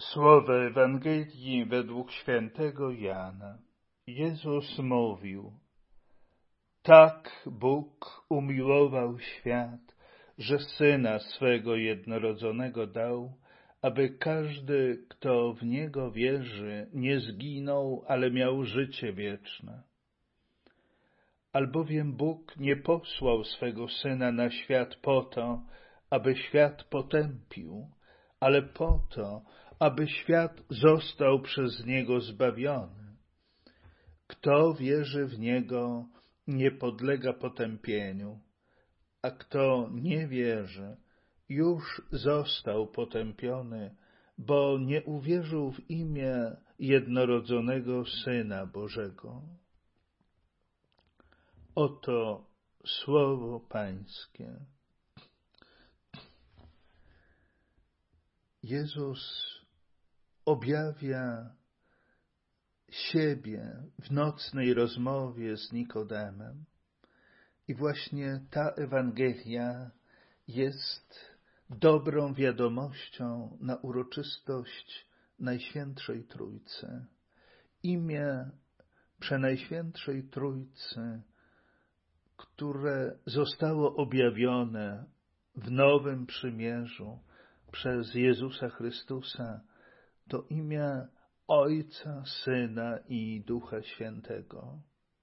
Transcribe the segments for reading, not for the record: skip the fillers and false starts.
Słowa Ewangelii według świętego Jana. Jezus mówił: tak Bóg umiłował świat, że Syna swego jednorodzonego dał, aby każdy, kto w Niego wierzy, nie zginął, ale miał życie wieczne. Albowiem Bóg nie posłał swego Syna na świat po to, aby świat potępił, ale po to, aby świat został przez Niego zbawiony. Kto wierzy w Niego, nie podlega potępieniu, a kto nie wierzy, już został potępiony, bo nie uwierzył w imię jednorodzonego Syna Bożego. Oto słowo Pańskie. Jezus objawia siebie w nocnej rozmowie z Nikodemem. I właśnie ta Ewangelia jest dobrą wiadomością na uroczystość Najświętszej Trójcy. Imię Przenajświętszej Trójcy, które zostało objawione w Nowym Przymierzu przez Jezusa Chrystusa, to imię Ojca, Syna i Ducha Świętego.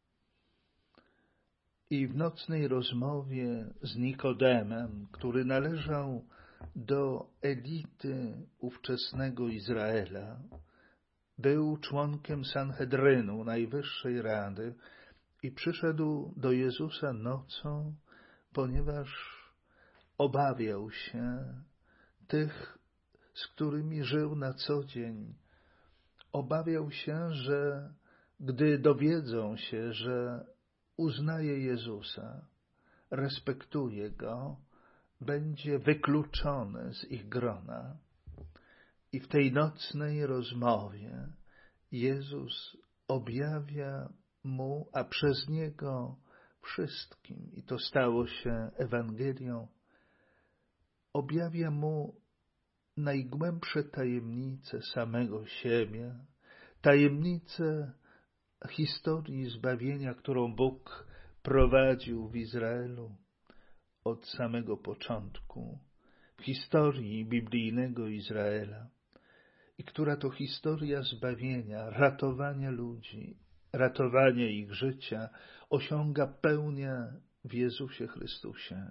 I w nocnej rozmowie z Nikodemem, który należał do elity ówczesnego Izraela, był członkiem Sanhedrynu, Najwyższej Rady, i przyszedł do Jezusa nocą, ponieważ obawiał się tych, z którymi żył na co dzień. Obawiał się, że gdy dowiedzą się, że uznaje Jezusa, respektuje Go, będzie wykluczony z ich grona. I w tej nocnej rozmowie Jezus objawia mu, a przez Niego wszystkim, i to stało się Ewangelią, objawia mu najgłębsze tajemnice samego siebie, tajemnice historii zbawienia, którą Bóg prowadził w Izraelu od samego początku, w historii biblijnego Izraela, i która to historia zbawienia, ratowania ludzi, ratowania ich życia osiąga pełnię w Jezusie Chrystusie.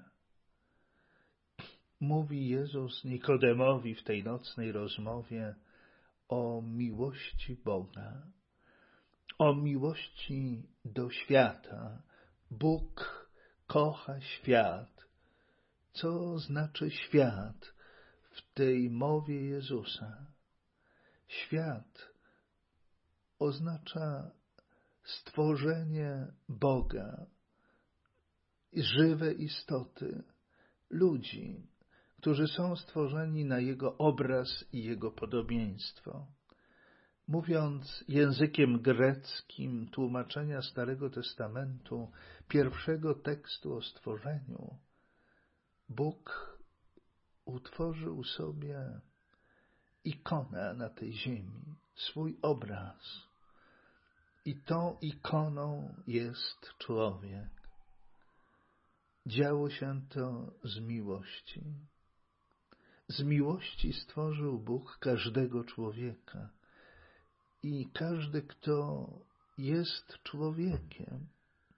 Mówi Jezus Nikodemowi w tej nocnej rozmowie o miłości Boga, o miłości do świata. Bóg kocha świat. Co znaczy świat w tej mowie Jezusa? Świat oznacza stworzenie Boga, żywe istoty, ludzi, którzy są stworzeni na Jego obraz i Jego podobieństwo. Mówiąc językiem greckim tłumaczenia Starego Testamentu, pierwszego tekstu o stworzeniu, Bóg utworzył sobie ikonę na tej ziemi, swój obraz. I tą ikoną jest człowiek. Działo się to z miłości. Z miłości stworzył Bóg każdego człowieka. I każdy, kto jest człowiekiem,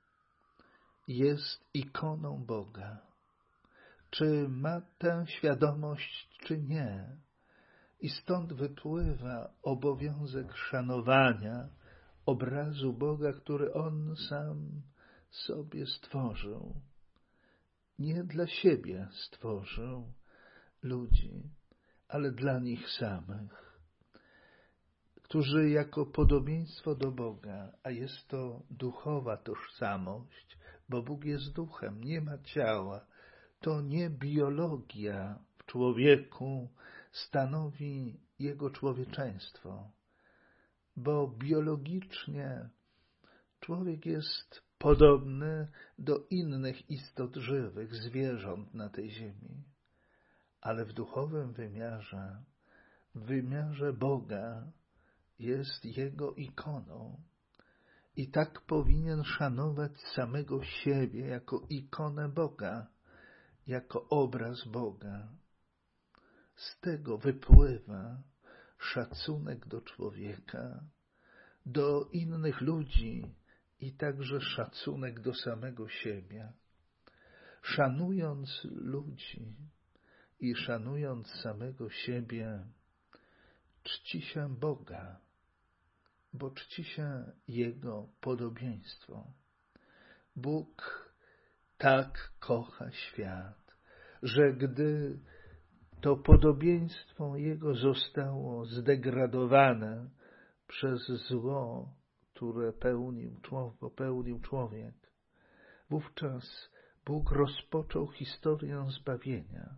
jest ikoną Boga. Czy ma tę świadomość, czy nie? I stąd wypływa obowiązek szanowania obrazu Boga, który On sam sobie stworzył. Nie dla siebie stworzył ludzi, ale dla nich samych, którzy jako podobieństwo do Boga, a jest to duchowa tożsamość, bo Bóg jest duchem, nie ma ciała, to nie biologia w człowieku stanowi jego człowieczeństwo, bo biologicznie człowiek jest podobny do innych istot żywych, zwierząt na tej ziemi, ale w duchowym wymiarze w wymiarze Boga jest Jego ikoną i tak powinien szanować samego siebie jako ikonę Boga, jako obraz Boga. Z tego wypływa szacunek do człowieka, do innych ludzi i także szacunek do samego siebie. Szanując ludzi i szanując samego siebie, czci się Boga, bo czci się Jego podobieństwo. Bóg tak kocha świat, że gdy to podobieństwo Jego zostało zdegradowane przez zło, które popełnił człowiek, wówczas Bóg rozpoczął historię zbawienia.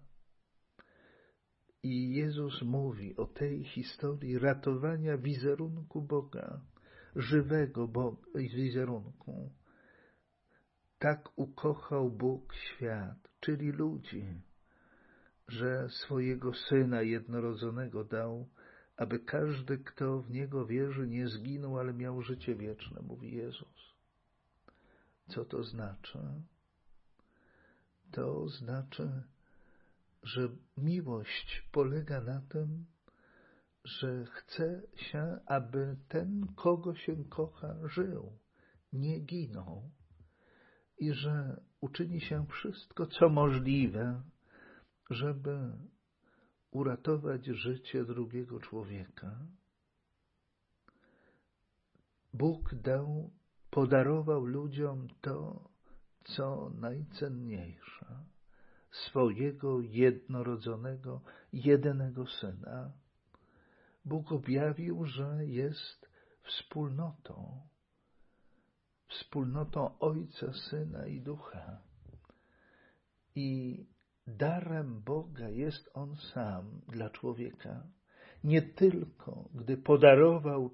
I Jezus mówi o tej historii ratowania wizerunku Boga, żywego Boga wizerunku. Tak ukochał Bóg świat, czyli ludzi, że swojego Syna jednorodzonego dał, aby każdy, kto w Niego wierzy, nie zginął, ale miał życie wieczne, mówi Jezus. Co to znaczy? To znaczy, że miłość polega na tym, że chce się, aby ten, kogo się kocha, żył, nie ginął i że uczyni się wszystko, co możliwe, żeby uratować życie drugiego człowieka. Bóg podarował ludziom to, co najcenniejsze, swojego jednorodzonego, jedynego Syna. Bóg objawił, że jest wspólnotą Ojca, Syna i Ducha. I darem Boga jest On sam dla człowieka. Nie tylko, gdy podarował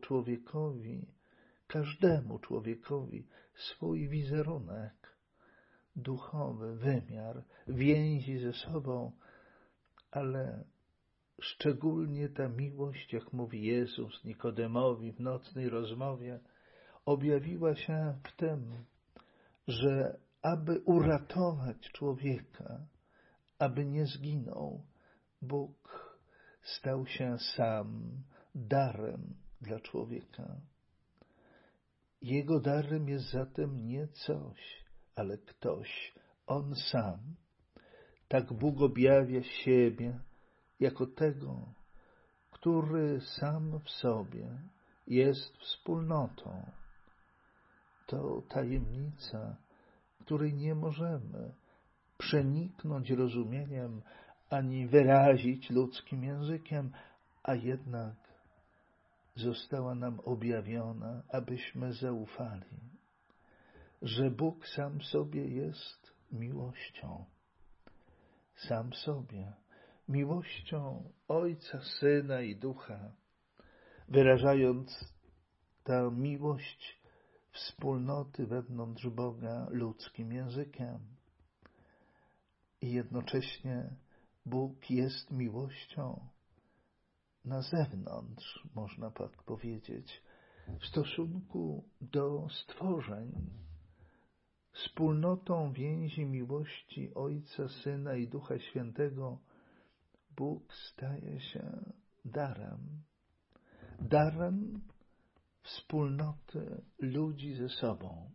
każdemu człowiekowi swój wizerunek, duchowy wymiar, więzi ze sobą, ale szczególnie ta miłość, jak mówi Jezus Nikodemowi w nocnej rozmowie, objawiła się w tym, że aby uratować człowieka, aby nie zginął, Bóg stał się sam darem dla człowieka. Jego darem jest zatem nie coś, ale ktoś, On sam. Tak Bóg objawia siebie jako tego, który sam w sobie jest wspólnotą. To tajemnica, której nie możemy przeniknąć rozumieniem ani wyrazić ludzkim językiem, a jednak została nam objawiona, abyśmy zaufali, że Bóg sam sobie jest miłością. Sam sobie. Miłością Ojca, Syna i Ducha, wyrażając tę miłość wspólnoty wewnątrz Boga ludzkim językiem. I jednocześnie Bóg jest miłością na zewnątrz, można tak powiedzieć, w stosunku do stworzeń. Wspólnotą więzi miłości Ojca, Syna i Ducha Świętego Bóg staje się darem wspólnoty ludzi ze sobą.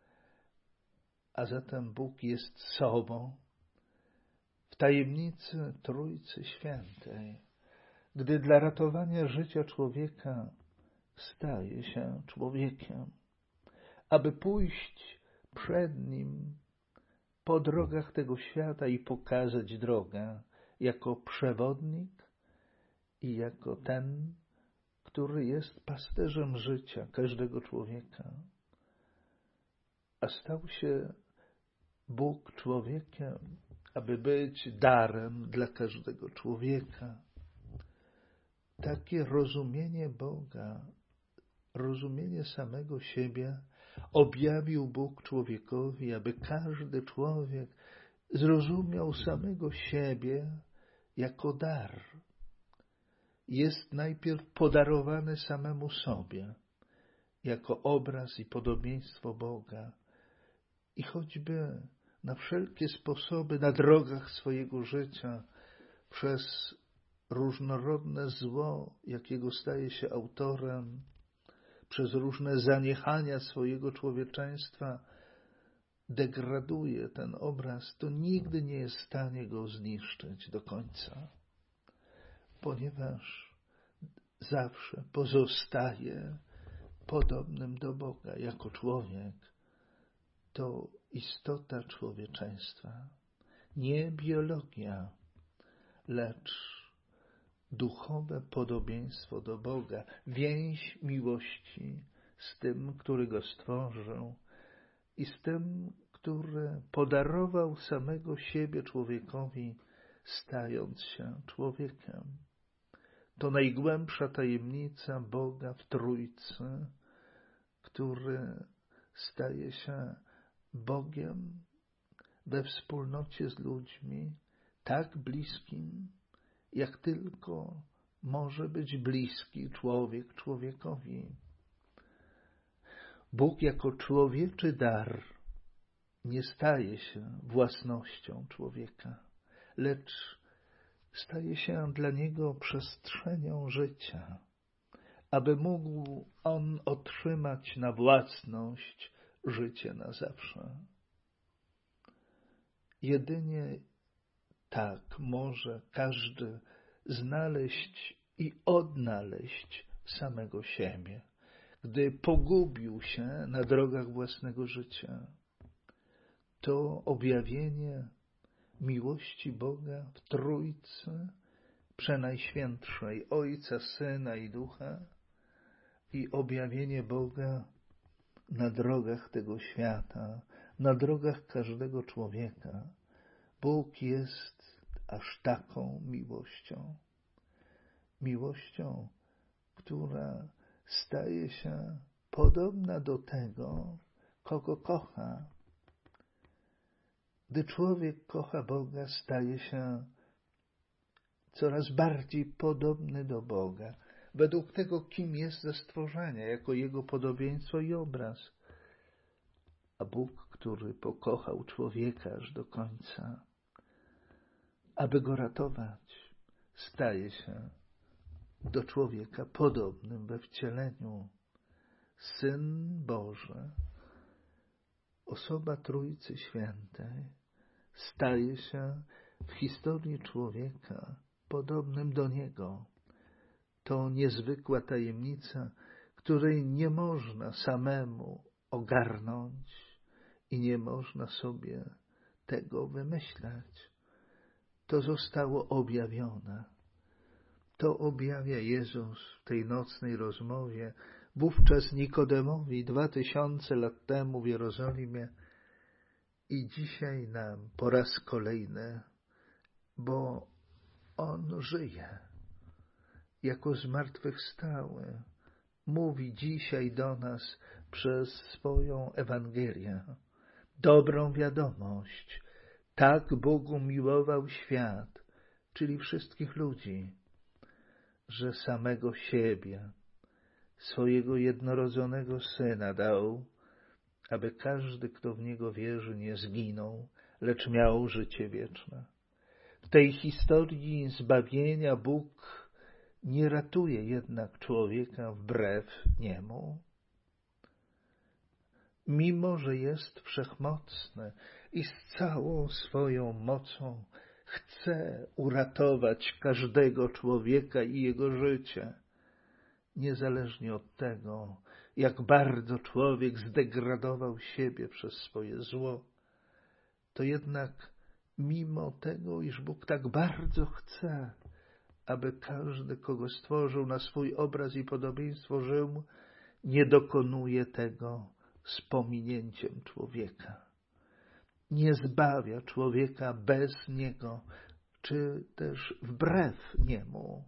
A zatem Bóg jest sobą w tajemnicy Trójcy Świętej, gdy dla ratowania życia człowieka staje się człowiekiem, aby pójść przed Nim po drogach tego świata i pokazać drogę jako przewodnik i jako ten, który jest pasterzem życia każdego człowieka. A stał się Bóg człowiekiem, aby być darem dla każdego człowieka. Takie rozumienie Boga, rozumienie samego siebie objawił Bóg człowiekowi, aby każdy człowiek zrozumiał samego siebie jako dar. jest najpierw podarowany samemu sobie, jako obraz i podobieństwo Boga i choćby na wszelkie sposoby na drogach swojego życia przez różnorodne zło, jakiego staje się autorem, przez różne zaniechania swojego człowieczeństwa degraduje ten obraz, to nigdy nie jest w stanie go zniszczyć do końca, ponieważ zawsze pozostaje podobnym do Boga jako człowiek. To istota człowieczeństwa, nie biologia, lecz duchowe podobieństwo do Boga, więź miłości z tym, który go stworzył i z tym, który podarował samego siebie człowiekowi, stając się człowiekiem. To najgłębsza tajemnica Boga w Trójcy, który staje się Bogiem we wspólnocie z ludźmi, tak bliskim, jak tylko może być bliski człowiek człowiekowi. Bóg jako człowieczy dar nie staje się własnością człowieka, lecz staje się dla niego przestrzenią życia, aby mógł on otrzymać na własność życie na zawsze. Jedynie tak może każdy znaleźć i odnaleźć samego siebie, gdy pogubił się na drogach własnego życia. To objawienie miłości Boga w Trójcy Przenajświętszej, Ojca, Syna i Ducha, i objawienie Boga na drogach tego świata, na drogach każdego człowieka. Bóg jest aż taką miłością, która staje się podobna do tego, kogo kocha. Gdy człowiek kocha Boga, staje się coraz bardziej podobny do Boga, według tego, kim jest ze stworzenia, jako Jego podobieństwo i obraz. A Bóg, który pokochał człowieka aż do końca, aby go ratować, staje się do człowieka podobnym we wcieleniu. Syn Boży, osoba Trójcy Świętej, staje się w historii człowieka podobnym do Niego. To niezwykła tajemnica, której nie można samemu ogarnąć i nie można sobie tego wymyślać. To zostało objawione. To objawia Jezus w tej nocnej rozmowie, wówczas Nikodemowi 2000 lat temu w Jerozolimie i dzisiaj nam po raz kolejny, bo On żyje jako zmartwychwstały. Mówi dzisiaj do nas przez swoją Ewangelię, dobrą wiadomość. Tak Bóg umiłował świat, czyli wszystkich ludzi, że samego siebie, swojego jednorodzonego Syna dał, aby każdy, kto w Niego wierzy, nie zginął, lecz miał życie wieczne. W tej historii zbawienia Bóg nie ratuje jednak człowieka wbrew Niemu. Mimo że jest wszechmocny i z całą swoją mocą chce uratować każdego człowieka i jego życie, niezależnie od tego, jak bardzo człowiek zdegradował siebie przez swoje zło, to jednak mimo tego, iż Bóg tak bardzo chce, aby każdy, kogo stworzył na swój obraz i podobieństwo, żył, nie dokonuje tego z pominięciem człowieka. Nie zbawia człowieka bez Niego, czy też wbrew Niemu.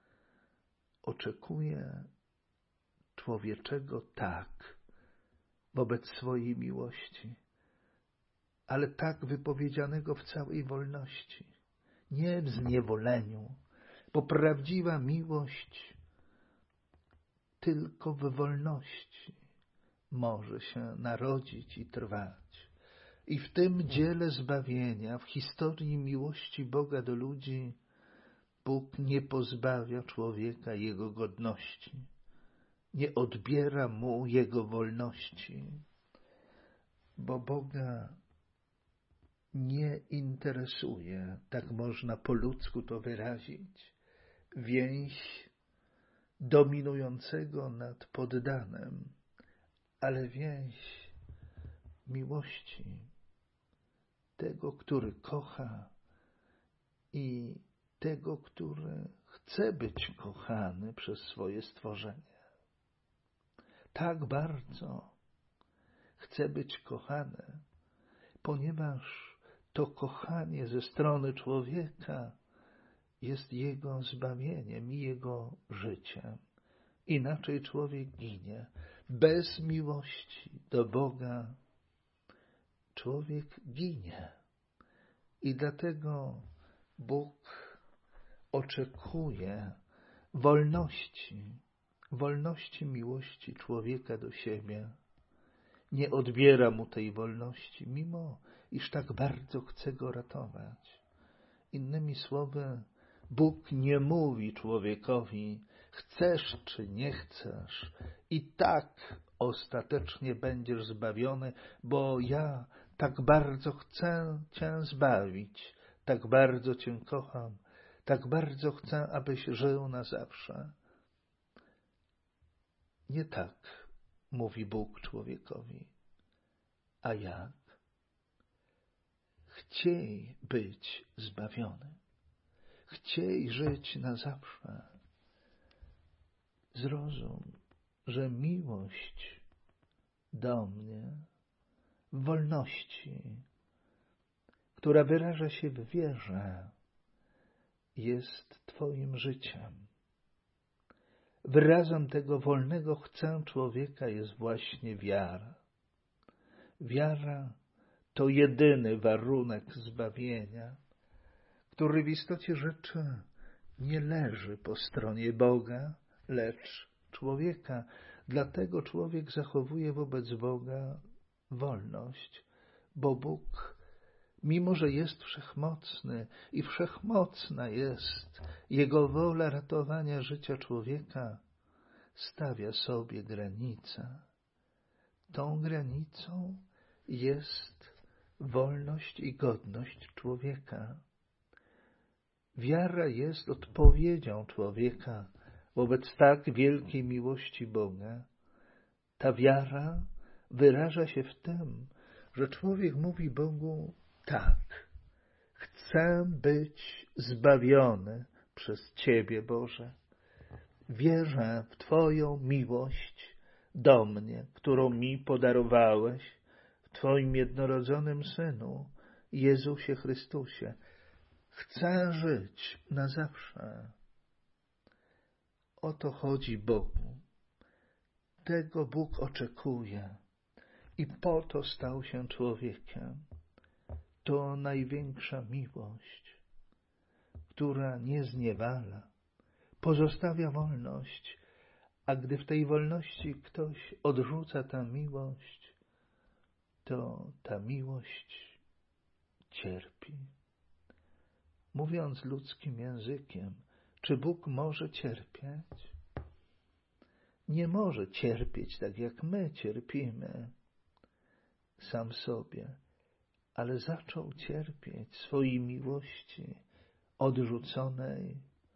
Oczekuje człowieczego tak wobec swojej miłości, ale tak wypowiedzianego w całej wolności, nie w zniewoleniu, bo prawdziwa miłość tylko w wolności może się narodzić i trwać. I w tym dziele zbawienia, w historii miłości Boga do ludzi, Bóg nie pozbawia człowieka jego godności, nie odbiera mu jego wolności, bo Boga nie interesuje, tak można po ludzku to wyrazić, więź dominującego nad poddanym, ale więź miłości tego, który kocha i tego, który chce być kochany przez swoje stworzenie. Tak bardzo chce być kochany, ponieważ to kochanie ze strony człowieka jest jego zbawieniem i jego życiem. Inaczej człowiek ginie. Bez miłości do Boga człowiek ginie. I dlatego Bóg oczekuje wolności miłości człowieka do siebie. Nie odbiera mu tej wolności, mimo iż tak bardzo chce go ratować. Innymi słowy, Bóg nie mówi człowiekowi, chcesz czy nie chcesz, i tak ostatecznie będziesz zbawiony, bo ja tak bardzo chcę Cię zbawić, tak bardzo Cię kocham, tak bardzo chcę, abyś żył na zawsze. Nie tak mówi Bóg człowiekowi. A jak? Chciej być zbawiony. Chciej żyć na zawsze. Zrozum, że miłość do mnie w wolności, która wyraża się w wierze, jest Twoim życiem. Wyrazem tego wolnego chcę człowieka jest właśnie wiara. Wiara to jedyny warunek zbawienia, który w istocie rzeczy nie leży po stronie Boga, lecz człowieka. Dlatego człowiek zachowuje wobec Boga wolność, bo Bóg, mimo że jest wszechmocny i wszechmocna jest Jego wola ratowania życia człowieka, stawia sobie granicę. Tą granicą jest wolność i godność człowieka. Wiara jest odpowiedzią człowieka wobec tak wielkiej miłości Boga. Ta wiara wyraża się w tym, że człowiek mówi Bogu tak, chcę być zbawiony przez Ciebie, Boże. Wierzę w Twoją miłość do mnie, którą mi podarowałeś w Twoim jednorodzonym Synu, Jezusie Chrystusie. Chcę żyć na zawsze. O to chodzi Bogu. Tego Bóg oczekuje i po to stał się człowiekiem. To największa miłość, która nie zniewala, pozostawia wolność, a gdy w tej wolności ktoś odrzuca tę miłość, to ta miłość cierpi. Mówiąc ludzkim językiem, czy Bóg może cierpieć? Nie może cierpieć tak, jak my cierpimy sam sobie, ale zaczął cierpieć swojej miłości odrzuconej,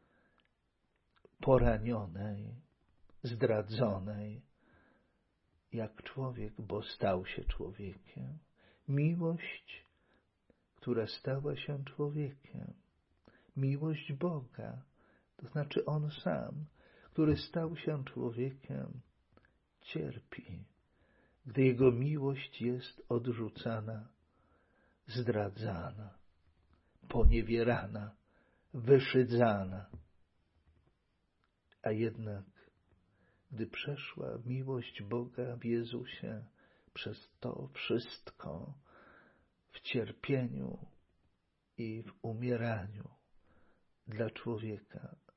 poranionej, zdradzonej, jak człowiek, bo stał się człowiekiem. Miłość, która stała się człowiekiem. Miłość Boga, to znaczy On sam, który stał się człowiekiem, cierpi, gdy Jego miłość jest odrzucana, zdradzana, poniewierana, wyszydzana. A jednak, gdy przeszła miłość Boga w Jezusie przez to wszystko, w cierpieniu i w umieraniu dla człowieka,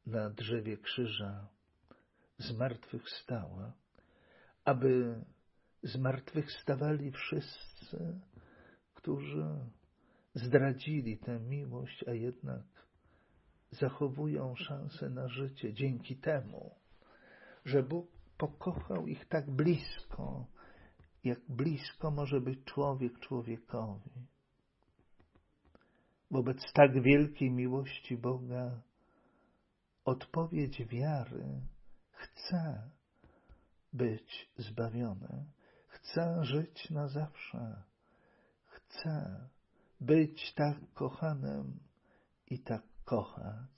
na drzewie krzyża zmartwychwstała, aby zmartwychwstawali wszyscy, którzy zdradzili tę miłość, a jednak zachowują szansę na życie dzięki temu, że Bóg pokochał ich tak blisko, jak blisko może być człowiek człowiekowi. Wobec tak wielkiej miłości Boga odpowiedź wiary chce być zbawiony, chce żyć na zawsze, chce być tak kochanym i tak kochać.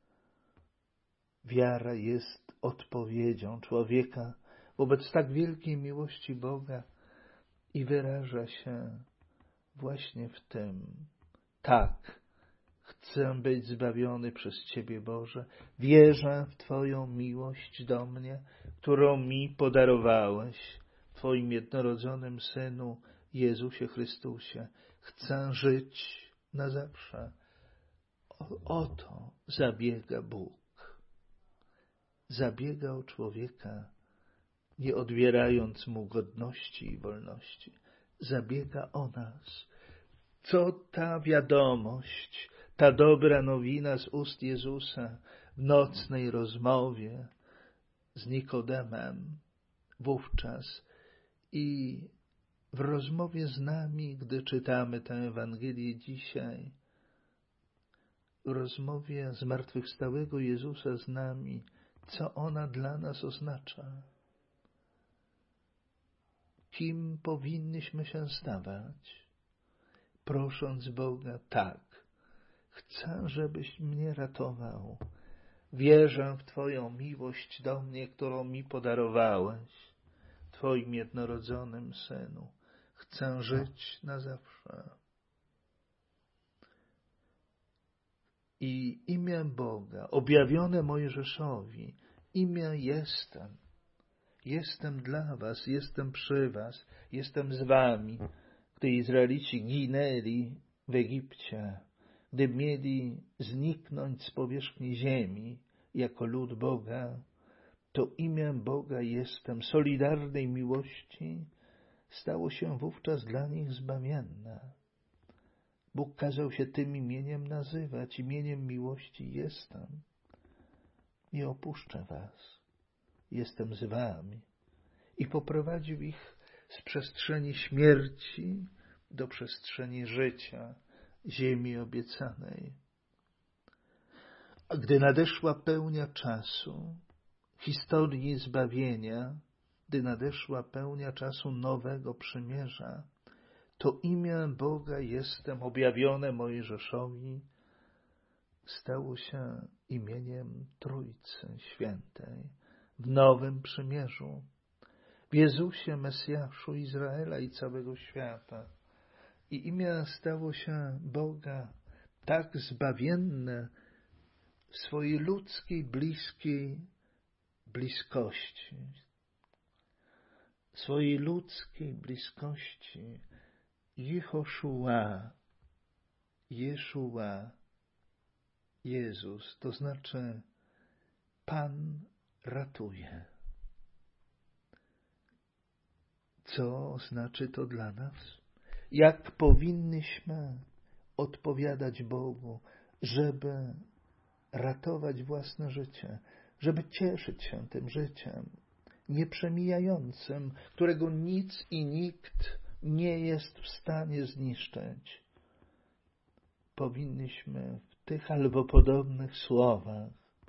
Wiara jest odpowiedzią człowieka wobec tak wielkiej miłości Boga i wyraża się właśnie w tym: tak, chcę być zbawiony przez Ciebie, Boże. Wierzę w Twoją miłość do mnie, którą mi podarowałeś w Twoim jednorodzonym Synu, Jezusie Chrystusie. Chcę żyć na zawsze. O to zabiega Bóg. Zabiega o człowieka, nie odbierając mu godności i wolności. Zabiega o nas. Co ta wiadomość, ta dobra nowina z ust Jezusa w nocnej rozmowie z Nikodemem wówczas i w rozmowie z nami, gdy czytamy tę Ewangelię dzisiaj, w rozmowie zmartwychwstałego Jezusa z nami, co ona dla nas oznacza? Kim powinniśmy się stawać? Prosząc Boga, tak, chcę, żebyś mnie ratował. Wierzę w Twoją miłość do mnie, którą mi podarowałeś, Twoim jednorodzonym Synu. Chcę żyć na zawsze. I imię Boga, objawione Mojżeszowi, imię jestem. Jestem dla was, jestem przy was, jestem z wami. Gdy Izraelici ginęli w Egipcie, gdy mieli zniknąć z powierzchni ziemi jako lud Boga, to imię Boga jestem, solidarnej miłości, stało się wówczas dla nich zbawienne. Bóg kazał się tym imieniem nazywać, imieniem miłości jestem. Nie opuszczę was, jestem z wami. I poprowadził ich z przestrzeni śmierci do przestrzeni życia, ziemi obiecanej. A gdy nadeszła pełnia czasu, historii zbawienia, gdy nadeszła pełnia czasu nowego przymierza, to imię Boga jestem, objawione Mojżeszowi, stało się imieniem Trójcy Świętej w nowym przymierzu, w Jezusie, Mesjaszu Izraela i całego świata. I imię stało się Boga tak zbawienne w swojej ludzkiej, bliskiej bliskości. Swojej ludzkiej bliskości Jehoszua, Jeszua, Jezus, to znaczy Pan ratuje. Co znaczy to dla nas? Jak powinnyśmy odpowiadać Bogu, żeby ratować własne życie, żeby cieszyć się tym życiem nieprzemijającym, którego nic i nikt nie jest w stanie zniszczyć. Powinniśmy w tych albo podobnych słowach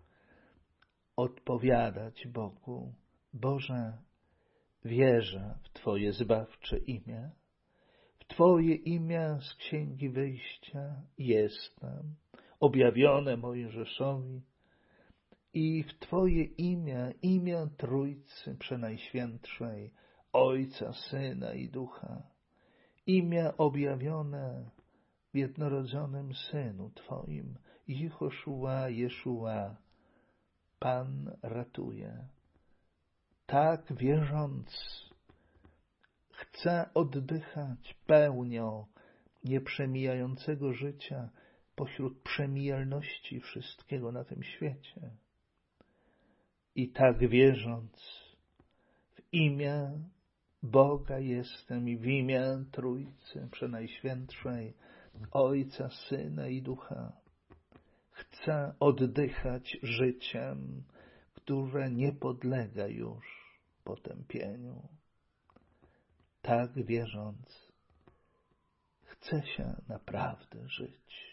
odpowiadać Bogu: Boże, wierzę w Twoje zbawcze imię, w Twoje imię z Księgi Wyjścia jestem, objawione Mojżeszowi, i w Twoje imię Trójcy Przenajświętszej, Ojca, Syna i Ducha, imię objawione w jednorodzonym Synu Twoim, Jehoszua, Jeszua, Pan ratuje. Tak wierząc, chcę oddychać pełnią nieprzemijającego życia pośród przemijalności wszystkiego na tym świecie. I tak wierząc, w imię Boga jestem i w imię Trójcy Przenajświętszej, Ojca, Syna i Ducha, chcę oddychać życiem, które nie podlega już potępieniu. Tak wierząc, chce się naprawdę żyć.